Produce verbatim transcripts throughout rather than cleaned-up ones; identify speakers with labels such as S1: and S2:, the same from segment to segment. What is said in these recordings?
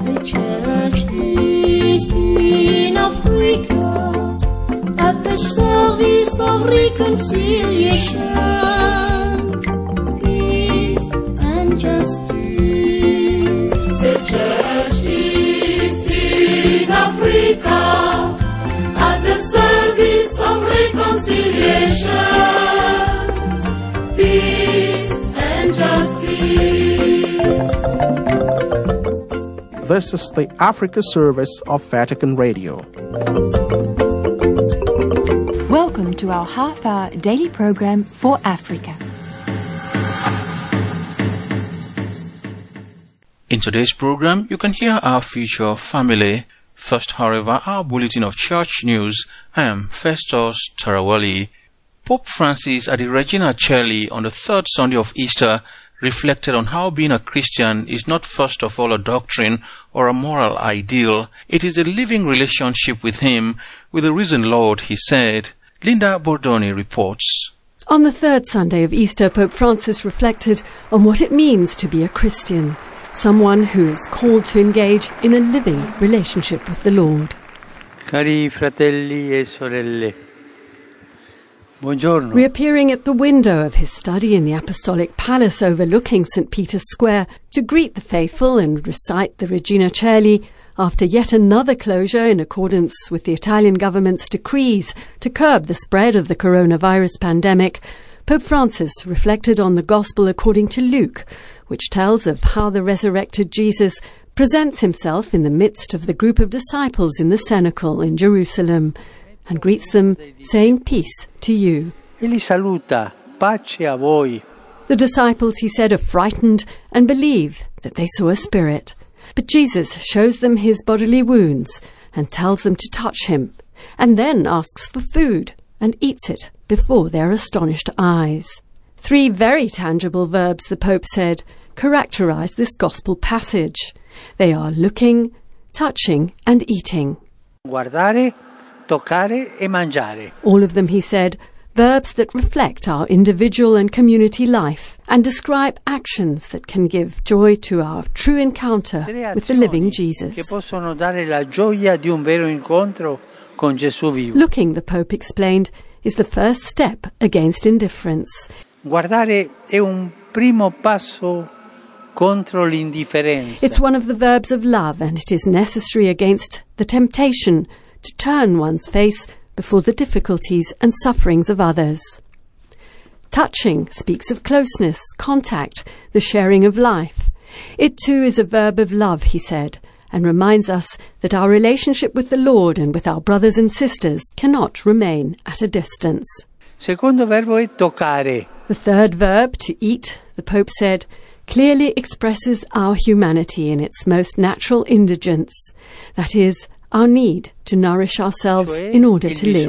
S1: The church is in Africa at the service of reconciliation, peace and justice. The church is in Africa at the service of reconciliation, peace and justice.
S2: This is the Africa service of Vatican Radio.
S3: Welcome to our half-hour daily program for Africa.
S4: In today's program, you can hear our feature Family. First, however, our bulletin of church news. I am Festus Tarawali. Pope Francis at the Regina Coeli on the third Sunday of Easter reflected on how being a Christian is not first of all a doctrine or a moral ideal. It is a living relationship with Him, with the risen Lord, he said. Linda Bordoni reports.
S5: On the third Sunday of Easter, Pope Francis reflected on what it means to be a Christian, someone who is called to engage in a living relationship with the Lord.
S6: Cari fratelli e sorelle, buongiorno.
S5: Reappearing at the window of his study in the Apostolic Palace overlooking Saint Peter's Square to greet the faithful and recite the Regina Coeli after yet another closure in accordance with the Italian government's decrees to curb the spread of the coronavirus pandemic, Pope Francis reflected on the Gospel according to Luke, which tells of how the resurrected Jesus presents himself in the midst of the group of disciples in the cenacle in Jerusalem and greets them, saying, "Peace to you."
S6: E li saluta, pace a voi.
S5: The disciples, he said, are frightened and believe that they saw a spirit. But Jesus shows them his bodily wounds and tells them to touch him, and then asks for food and eats it before their astonished eyes. Three very tangible verbs, the Pope said, characterize this Gospel passage. They are looking, touching, and eating.
S6: Guardare, toccare e mangiare.
S5: All of them, he said, verbs that reflect our individual and community life and describe actions that can give joy to our true encounter with the living Jesus.
S6: Che possono dare la gioia di un vero incontro con Gesù vivo.
S5: Looking, the Pope explained, is the first step against indifference.
S6: Guardare è un primo passo contro l'indifferenza.
S5: It's one of the verbs of love, and it is necessary against the temptation to turn one's face before the difficulties and sufferings of others. Touching speaks of closeness, contact, the sharing of life. It too is a verb of love, he said, and reminds us that our relationship with the Lord and with our brothers and sisters cannot remain at a distance.
S6: Secondo verbo è toccare.
S5: The third verb, to eat, the Pope said, clearly expresses our humanity in its most natural indigence, that is, our need to nourish ourselves in order to live.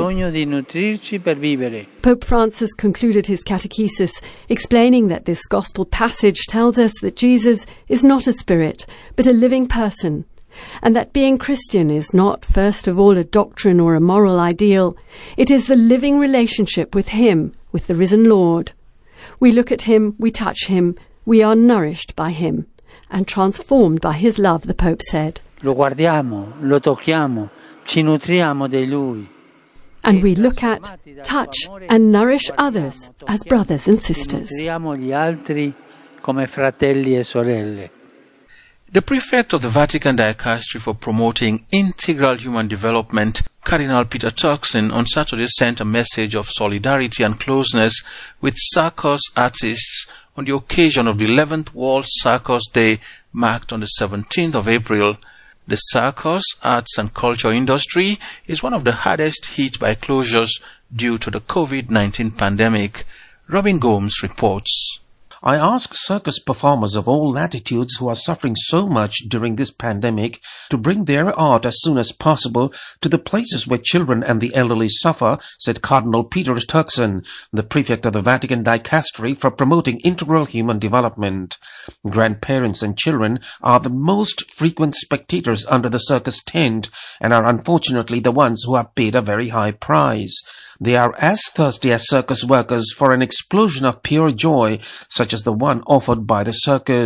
S5: Pope Francis concluded his catechesis explaining that this Gospel passage tells us that Jesus is not a spirit, but a living person, and that being Christian is not, first of all, a doctrine or a moral ideal. It is the living relationship with Him, with the risen Lord. We look at Him, we touch Him, we are nourished by Him, and transformed by His love, the Pope said.
S6: Lo guardiamo, lo tocchiamo, ci nutriamo di Lui.
S5: And we look at, touch, and nourish others as brothers and sisters.
S6: Nutriamo gli altri come fratelli e sorelle.
S4: The prefect of the Vatican Dicastery for Promoting Integral Human Development, Cardinal Peter Turkson, on Saturday sent a message of solidarity and closeness with circus artists on the occasion of the eleventh World Circus Day, marked on the seventeenth of April. The circus, arts and culture industry is one of the hardest hit by closures due to the COVID nineteen pandemic. Robin Gomes reports.
S7: I ask circus performers of all latitudes who are suffering so much during this pandemic to bring their art as soon as possible to the places where children and the elderly suffer, said Cardinal Peter Turkson, the prefect of the Vatican Dicastery for Promoting Integral Human Development. Grandparents and children are the most frequent spectators under the circus tent and are unfortunately the ones who are paid a very high price. They are as thirsty as circus workers for an explosion of pure joy, such as the one offered by the circus.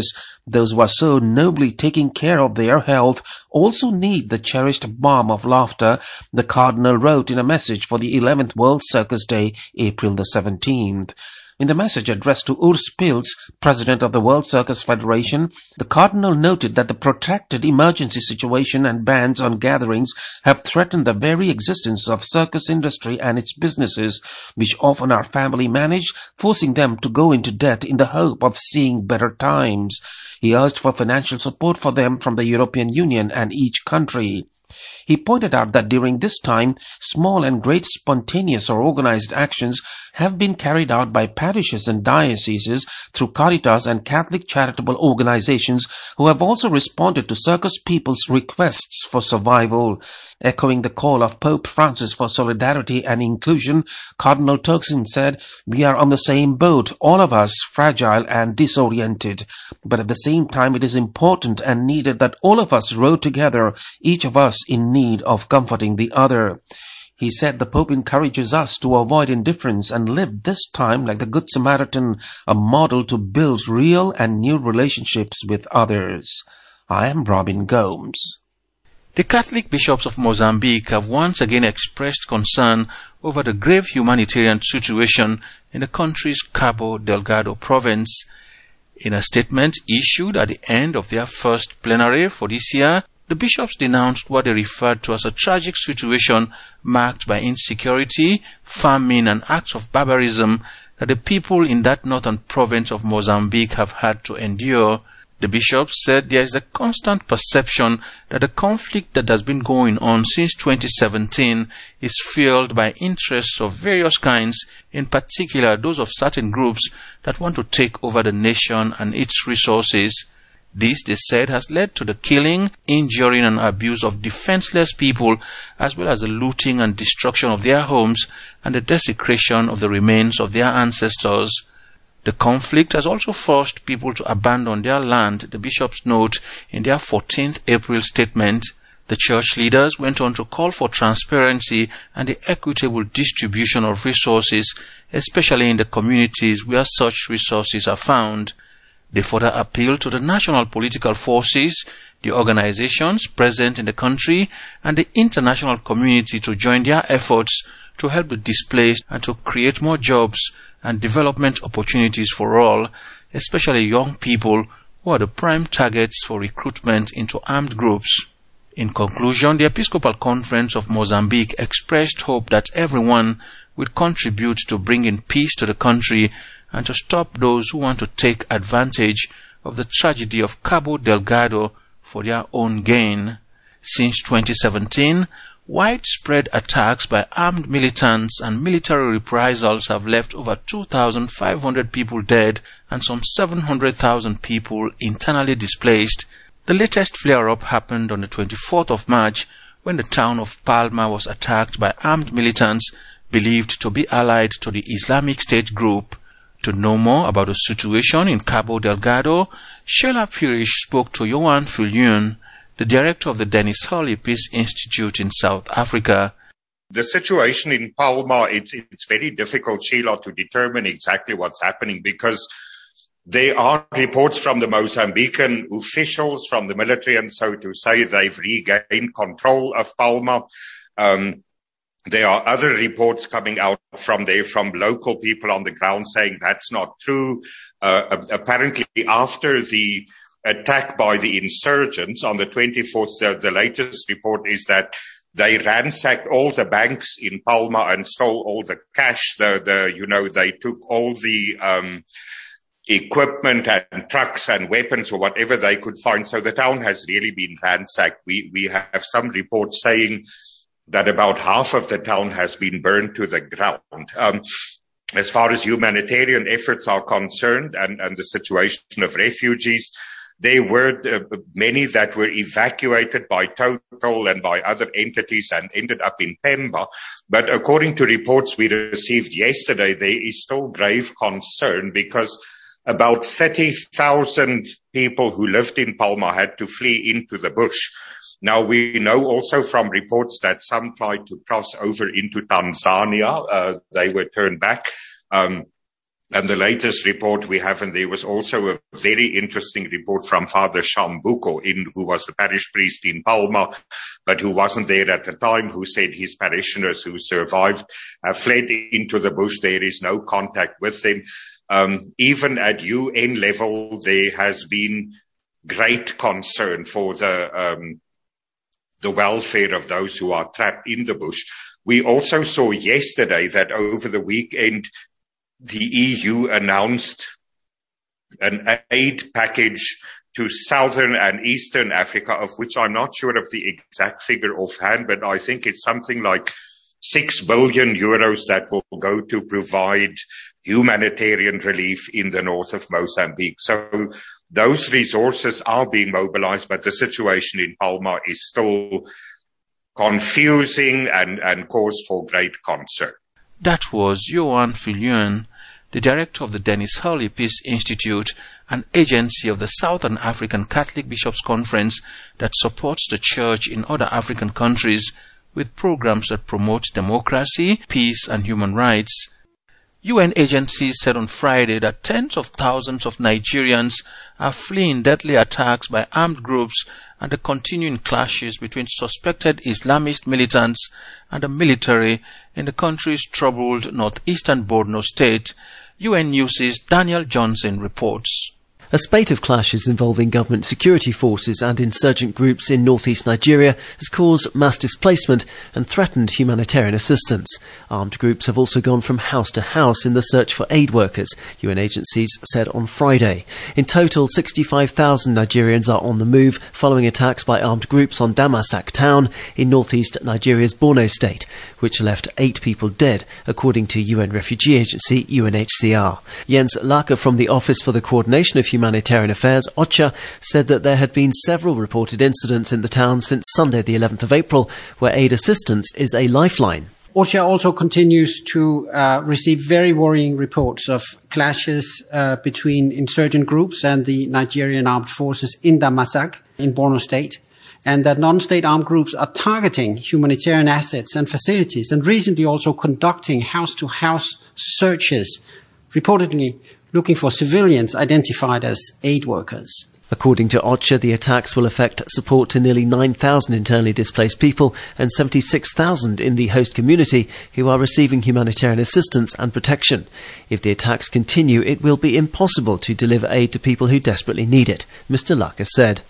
S7: Those who are so nobly taking care of their health also need the cherished balm of laughter, the Cardinal wrote in a message for the eleventh World Circus Day, April the seventeenth. In the message addressed to Urs Pils, president of the World Circus Federation, the Cardinal noted that the protracted emergency situation and bans on gatherings have threatened the very existence of circus industry and its businesses, which often are family managed, forcing them to go into debt in the hope of seeing better times. He urged for financial support for them from the European Union and each country. He pointed out that during this time, small and great spontaneous or organized actions have been carried out by parishes and dioceses through Caritas and Catholic charitable organizations who have also responded to circus people's requests for survival. Echoing the call of Pope Francis for solidarity and inclusion, Cardinal Turkson said, "We are on the same boat, all of us fragile and disoriented. But at the same time, it is important and needed that all of us row together, each of us in need of comforting the other." He said the Pope encourages us to avoid indifference and live this time like the Good Samaritan, a model to build real and new relationships with others. I am Robin Gomes.
S4: The Catholic bishops of Mozambique have once again expressed concern over the grave humanitarian situation in the country's Cabo Delgado province. In a statement issued at the end of their first plenary for this year, the bishops denounced what they referred to as a tragic situation marked by insecurity, famine, and acts of barbarism that the people in that northern province of Mozambique have had to endure. The bishops said there is a constant perception that the conflict that has been going on since twenty seventeen is fueled by interests of various kinds, in particular those of certain groups that want to take over the nation and its resources. This, they said, has led to the killing, injuring, and abuse of defenseless people, as well as the looting and destruction of their homes and the desecration of the remains of their ancestors. The conflict has also forced people to abandon their land, the bishops note in their fourteenth April statement. The church leaders went on to call for transparency and the equitable distribution of resources, especially in the communities where such resources are found. They further appealed to the national political forces, the organizations present in the country, and the international community to join their efforts to help the displaced and to create more jobs and development opportunities for all, especially young people who are the prime targets for recruitment into armed groups. In conclusion, the Episcopal Conference of Mozambique expressed hope that everyone will contribute to bringing peace to the country and to stop those who want to take advantage of the tragedy of Cabo Delgado for their own gain. Since twenty seventeen, widespread attacks by armed militants and military reprisals have left over two thousand five hundred people dead and some seven hundred thousand people internally displaced. The latest flare-up happened on the twenty-fourth of March when the town of Palma was attacked by armed militants believed to be allied to the Islamic State group. To know more about the situation in Cabo Delgado, Sheila Pirish spoke to Johan Fulun, the director of the Dennis Hurley Peace Institute in South Africa.
S8: The situation in Palma, it's, it's very difficult, Sheila, to determine exactly what's happening because there are reports from the Mozambican officials, from the military, and so to say they've regained control of Palma. Um, there are other reports coming out from there from local people on the ground saying that's not true. Uh, apparently after the attack by the insurgents on the twenty-fourth, the, the latest report is that they ransacked all the banks in Palma and stole all the cash. The, the, you know, they took all the, um, equipment and trucks and weapons or whatever they could find. So the town has really been ransacked. We, we have some reports saying that about half of the town has been burned to the ground. Um, as far as humanitarian efforts are concerned and, and the situation of refugees, there were uh, many that were evacuated by Total and by other entities and ended up in Pemba. But according to reports we received yesterday, there is still grave concern because about thirty thousand people who lived in Palma had to flee into the bush. Now, we know also from reports that some tried to cross over into Tanzania. Uh, they were turned back. Um, And the latest report we have, and there was also a very interesting report from Father Shambuko, in, who was the parish priest in Palma, but who wasn't there at the time, who said his parishioners who survived have fled into the bush. There is no contact with them. Um, even at U N level, there has been great concern for the um, the welfare of those who are trapped in the bush. We also saw yesterday that over the weekend, the E U announced an aid package to southern and eastern Africa, of which I'm not sure of the exact figure offhand, but I think it's something like six billion euros that will go to provide humanitarian relief in the north of Mozambique. So those resources are being mobilized, but the situation in Palma is still confusing and, and cause for great concern.
S4: That was Johan Viljoen, the director of the Dennis Hurley Peace Institute, an agency of the Southern African Catholic Bishops' Conference that supports the Church in other African countries with programs that promote democracy, peace, and human rights. U N agencies said on Friday that tens of thousands of Nigerians are fleeing deadly attacks by armed groups and the continuing clashes between suspected Islamist militants and the military in the country's troubled northeastern Borno state. U N News' Daniel Johnson reports.
S9: A spate of clashes involving government security forces and insurgent groups in northeast Nigeria has caused mass displacement and threatened humanitarian assistance. Armed groups have also gone from house to house in the search for aid workers, U N agencies said on Friday. In total, sixty-five thousand Nigerians are on the move following attacks by armed groups on Damasak town in northeast Nigeria's Borno state, which left eight people dead, according to U N refugee agency U N H C R. Jens Lager from the Office for the Coordination of Humanitarian Affairs, OCHA, said that there had been several reported incidents in the town since Sunday the eleventh of April, where aid assistance is a lifeline.
S10: OCHA also continues to uh, receive very worrying reports of clashes uh, between insurgent groups and the Nigerian armed forces in Damasak, in Borno State, and that non-state armed groups are targeting humanitarian assets and facilities, and recently also conducting house-to-house searches, reportedly looking for civilians identified as aid workers.
S9: According to OCHA, the attacks will affect support to nearly nine thousand internally displaced people and seventy-six thousand in the host community who are receiving humanitarian assistance and protection. If the attacks continue, it will be impossible to deliver aid to people who desperately need it, Mister Lacker said.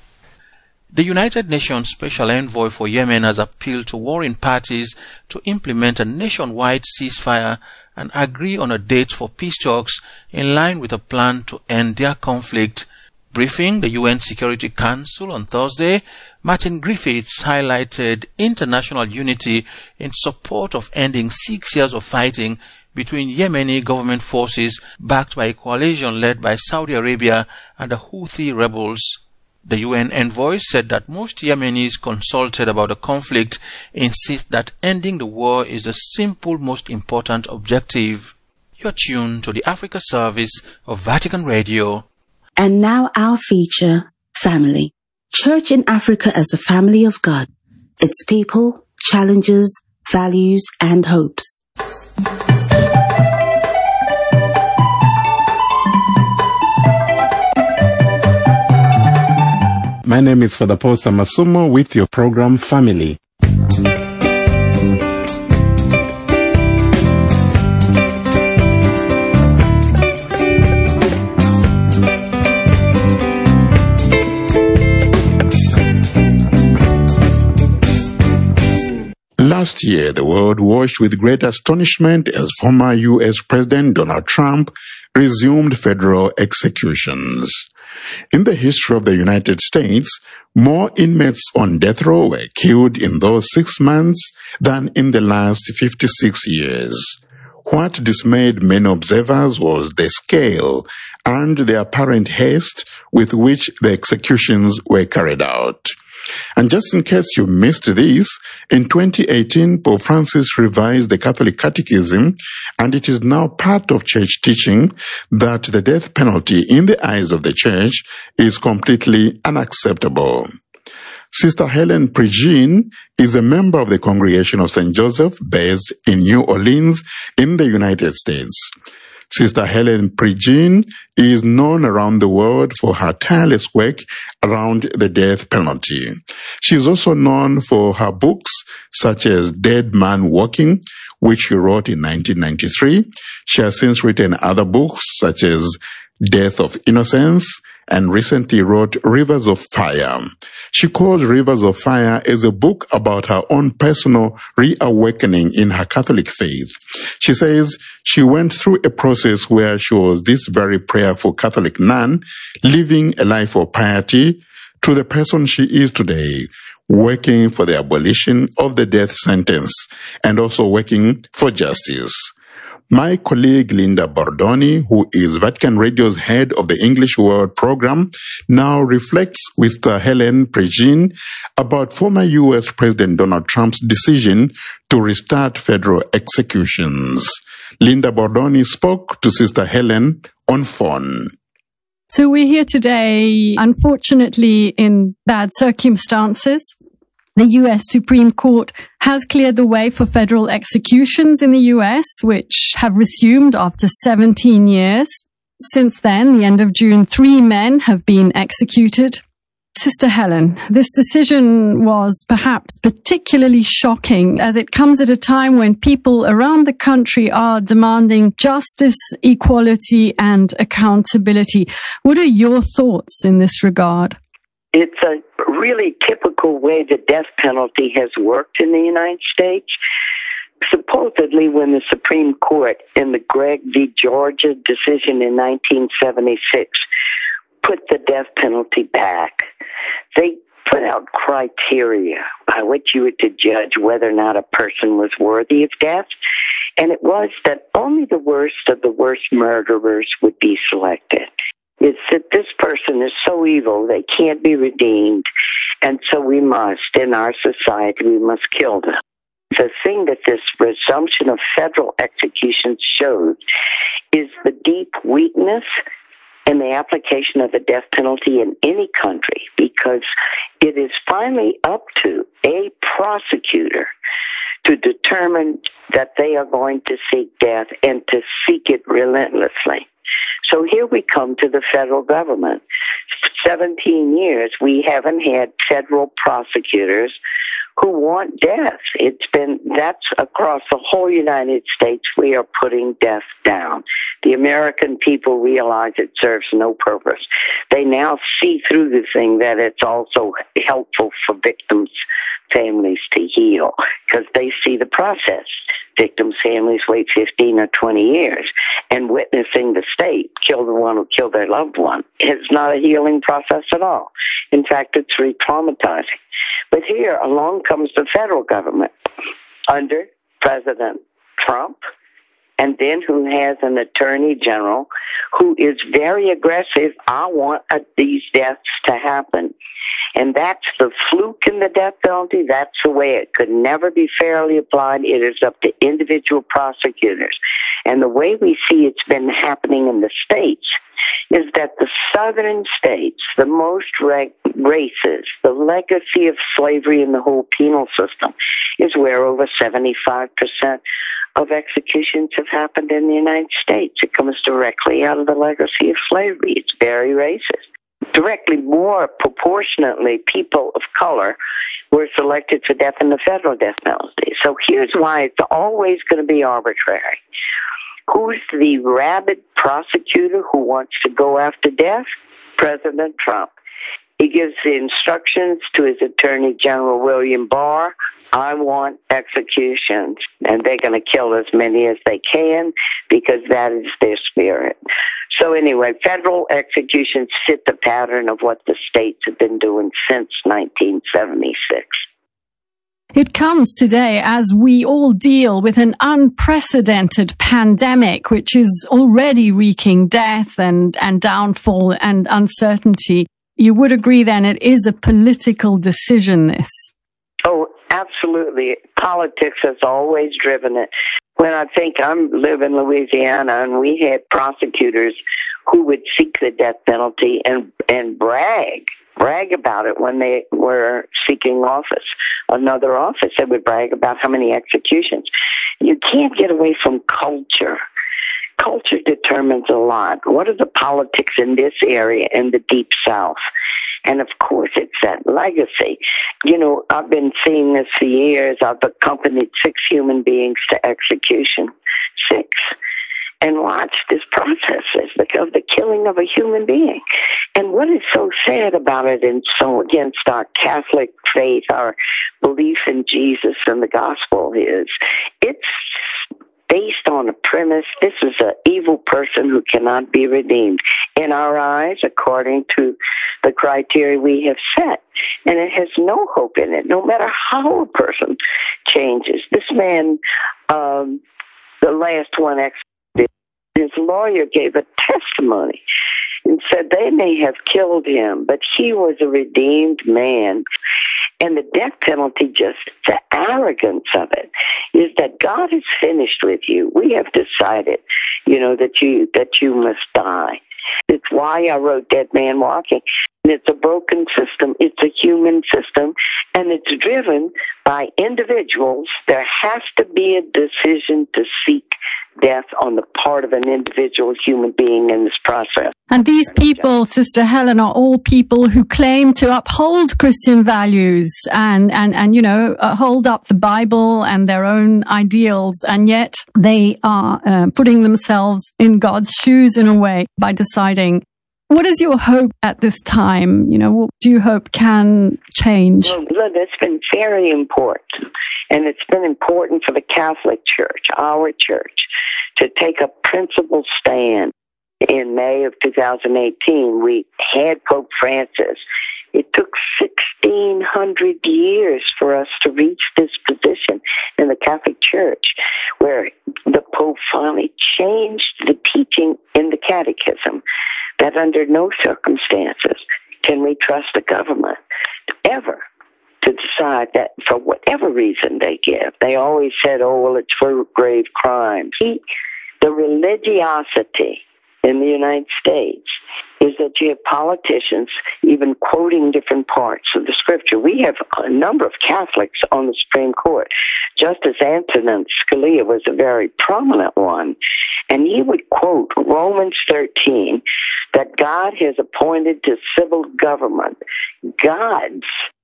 S4: The United Nations Special Envoy for Yemen has appealed to warring parties to implement a nationwide ceasefire and agree on a date for peace talks in line with a plan to end their conflict. Briefing the U N Security Council on Thursday, Martin Griffiths highlighted international unity in support of ending six years of fighting between Yemeni government forces backed by a coalition led by Saudi Arabia and the Houthi rebels. The U N envoy said that most Yemenis consulted about the conflict insist that ending the war is the simple, most important objective. You're tuned to the Africa service of Vatican Radio.
S11: And now our feature, Family. Church in Africa as a family of God. Its people, challenges, values, and hopes.
S12: My name is Father Paul Samasumo with your program Family. Last year, the world watched with great astonishment as former U S President Donald Trump resumed federal executions. In the history of the United States, more inmates on death row were killed in those six months than in the last fifty-six years. What dismayed many observers was the scale and the apparent haste with which the executions were carried out. And just in case you missed this, in twenty eighteen, Pope Francis revised the Catholic Catechism, and it is now part of church teaching that the death penalty in the eyes of the church is completely unacceptable. Sister Helen Pregine is a member of the Congregation of Saint Joseph based in New Orleans in the United States. Sister Helen Prejean is known around the world for her tireless work around the death penalty. She is also known for her books such as Dead Man Walking, which she wrote in nineteen ninety-three. She has since written other books such as Death of Innocence, and recently wrote Rivers of Fire. She calls Rivers of Fire as a book about her own personal reawakening in her Catholic faith. She says she went through a process where she was this very prayerful Catholic nun, living a life of piety, to the person she is today, working for the abolition of the death sentence and also working for justice. My colleague Linda Bordoni, who is Vatican Radio's head of the English World Program, now reflects with Sister Helen Prejean about former U S President Donald Trump's decision to restart federal executions. Linda Bordoni spoke to Sister Helen on phone.
S13: So we're here today, unfortunately, in bad circumstances. The U S Supreme Court has cleared the way for federal executions in the U S, which have resumed after seventeen years. Since then, the end of June, three men have been executed. Sister Helen, this decision was perhaps particularly shocking as it comes at a time when people around the country are demanding justice, equality, and accountability. What are your thoughts in this regard?
S14: It's a really typical way the death penalty has worked in the United States. Supposedly, when the Supreme Court in the Gregg v. Georgia decision in nineteen seventy-six put the death penalty back, they put out criteria by which you were to judge whether or not a person was worthy of death. And it was that only the worst of the worst murderers would be selected. It's that this person is so evil they can't be redeemed, and so we must, in our society, we must kill them. The thing that this resumption of federal executions shows is the deep weakness in the application of the death penalty in any country, because it is finally up to a prosecutor to determine that they are going to seek death and to seek it relentlessly. So here we come to the federal government. seventeen years, we haven't had federal prosecutors who want death. It's been, that's across the whole United States, we are putting death down. The American people realize it serves no purpose. They now see through the thing that it's also helpful for victims' families to heal, because they see the process. Victims' families wait fifteen or twenty years, and witnessing the state kill the one who killed their loved one is not a healing process at all. In fact, it's re-traumatizing. But here, along comes the federal government under President Trump, and then who has an attorney general who is very aggressive. I want uh, these deaths to happen. And that's the fluke in the death penalty. That's the way it could never be fairly applied. It is up to individual prosecutors. And the way we see it's been happening in the states is that the southern states, the most ra- races, the legacy of slavery in the whole penal system is where over seventy-five percent of executions have happened in the United States. It comes directly out of the legacy of slavery. It's very racist. Directly, more proportionately, people of color were selected for death in the federal death penalty. So here's why it's always going to be arbitrary. Who's the rabid prosecutor who wants to go after death? President Trump. He gives the instructions to his Attorney General, William Barr, I want executions, and they're going to kill as many as they can because that is their spirit. So anyway, federal executions fit the pattern of what the states have been doing since nineteen seventy-six.
S13: It comes today as we all deal with an unprecedented pandemic, which is already wreaking death and, and downfall and uncertainty. You would agree then it is a political decision, this?
S14: Oh, absolutely. Politics has always driven it. When I think I live in Louisiana and we had prosecutors who would seek the death penalty and, and brag, brag about it when they were seeking office, another office, they would brag about how many executions. You can't get away from culture. culture determines a lot. What are the politics in this area in the Deep South? And of course, it's that legacy. You know, I've been seeing this for years. I've accompanied six human beings to execution. Six. And watched this process of the killing of a human being. And what is so sad about it and so against our Catholic faith, our belief in Jesus and the gospel is, it's based on a premise. This is an evil person who cannot be redeemed in our eyes according to the criteria we have set. And it has no hope in it, no matter how a person changes. This man, um, the last one, his lawyer gave a testimony and said they may have killed him, but he was a redeemed man. And the death penalty, just the arrogance of it, is that God is finished with you. We have decided, you know, that you that you must die. It's why I wrote Dead Man Walking. And it's a broken system. It's a human system, and it's driven by individuals. There has to be a decision to seek death on the part of an individual human being in this process.
S13: And these people, Sister Helen, are all people who claim to uphold Christian values and, and, and you know, uh, hold up the Bible and their own ideals, and yet they are uh, putting themselves in God's shoes in a way by deciding. What is your hope at this time? You know, what do you hope can change?
S14: Well, it's been very important, and it's been important for the Catholic Church, our church, to take a principled stand. In May of two thousand eighteen, we had Pope Francis. It took sixteen hundred years for us to reach this position in the Catholic Church, where the Pope finally changed the teaching in the Catechism that under no circumstances can we trust the government ever to decide that for whatever reason they give. They always said, oh, well, it's for grave crimes. He, the religiosity in the United States is that you have politicians even quoting different parts of the scripture. We have a number of Catholics on the Supreme Court. Justice Antonin Scalia was a very prominent one, and he would quote Romans thirteen, that God has appointed to civil government God's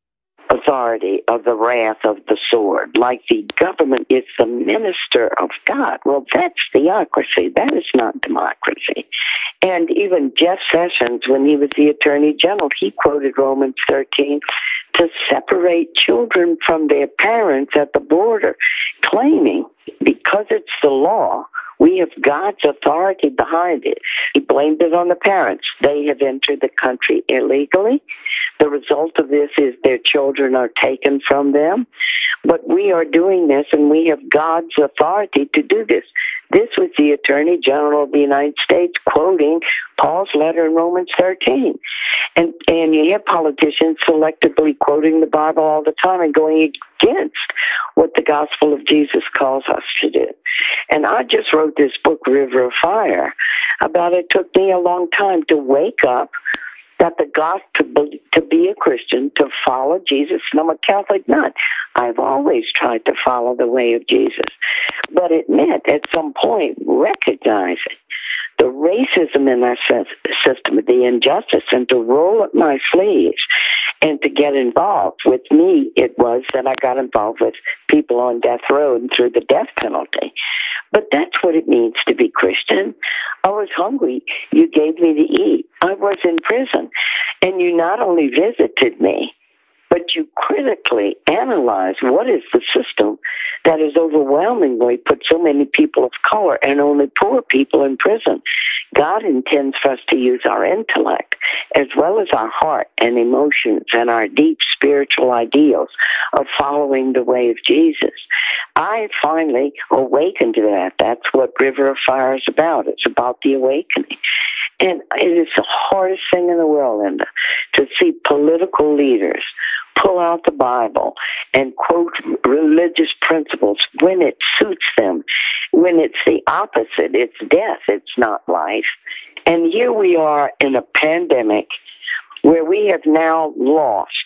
S14: authority of the wrath of the sword, like the government is the minister of God. Well, that's theocracy. That is not democracy. And even Jeff Sessions, when he was the Attorney General, he quoted Romans thirteen to separate children from their parents at the border, claiming because it's the law, we have God's authority behind it. He blamed it on the parents. They have entered the country illegally. The result of this is their children are taken from them. But we are doing this, and we have God's authority to do this. This was the Attorney General of the United States quoting Paul's letter in Romans thirteen. And, and you have politicians selectively quoting the Bible all the time and going against what the gospel of Jesus calls us to do. And I just wrote this book, River of Fire, about it took me a long time to wake up that the gospel, to be, to be a Christian, to follow Jesus, and I'm a Catholic nut. I've always tried to follow the way of Jesus. But it meant at some point recognizing the racism in our system, the injustice, and to roll up my sleeves and to get involved. With me, it was that I got involved with people on death row and through the death penalty. But that's what it means to be Christian. I was hungry. You gave me to eat. I was in prison. And you not only visited me, but you critically analyze what is the system that has overwhelmingly put so many people of color and only poor people in prison. God intends for us to use our intellect as well as our heart and emotions and our deep spiritual ideals of following the way of Jesus. I finally awakened to that. That's what River of Fire is about. It's about the awakening. And it is the hardest thing in the world, Linda, to see political leaders pull out the Bible and quote religious principles when it suits them, when it's the opposite. It's death. It's not life. And here we are in a pandemic where we have now lost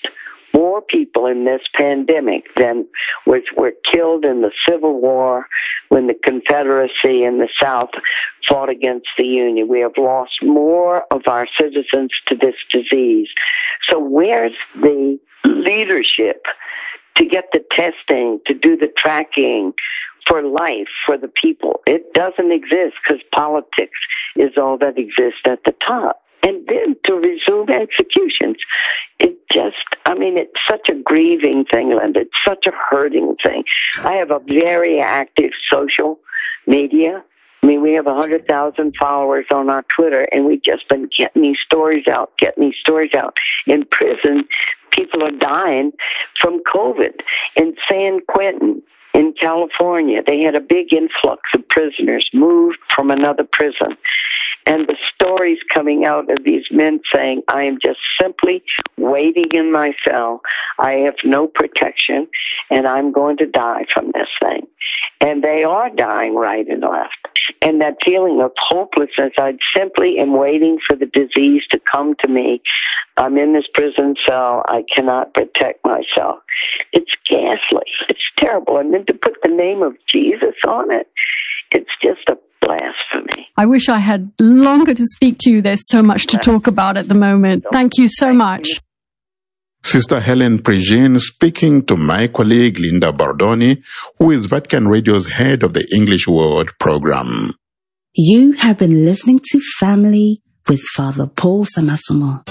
S14: more people in this pandemic than was were killed in the Civil War when the Confederacy in the South fought against the Union. We have lost more of our citizens to this disease. So where's the leadership to get the testing, to do the tracking for life, for the people? It doesn't exist because politics is all that exists at the top. And then to resume executions. It just, I mean, it's such a grieving thing, Linda. It's such a hurting thing. I have a very active social media. I mean, we have one hundred thousand followers on our Twitter, and we've just been getting these stories out, getting these stories out. In prison, people are dying from COVID. In San Quentin, in California, they had a big influx of prisoners moved from another prison. And the stories coming out of these men saying, I am just simply waiting in my cell. I have no protection, and I'm going to die from this thing. And they are dying right and left. And that feeling of hopelessness, I simply am waiting for the disease to come to me. I'm in this prison cell. I cannot protect myself. It's ghastly. It's terrible. And then to put the name of Jesus on it, it's just a blasphemy.
S13: I wish I had longer to speak to you. There's so much to talk about at the moment. Thank you so much.
S12: Sister Helen Prejean speaking to my colleague Linda Bordoni, who is Vatican Radio's head of the English Word program.
S11: You have been listening to Family with Father Paul Samasumo.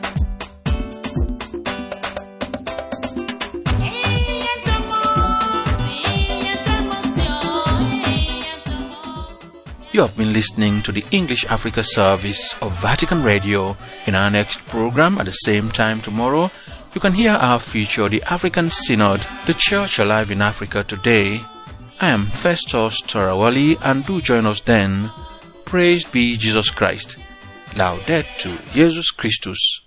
S4: You have been listening to the English Africa service of Vatican Radio. In our next program at the same time tomorrow, you can hear our feature, The African Synod, The Church Alive in Africa Today. I am Festus Tarawali, and do join us then. Praise be Jesus Christ. Laudetur Jesus Christus.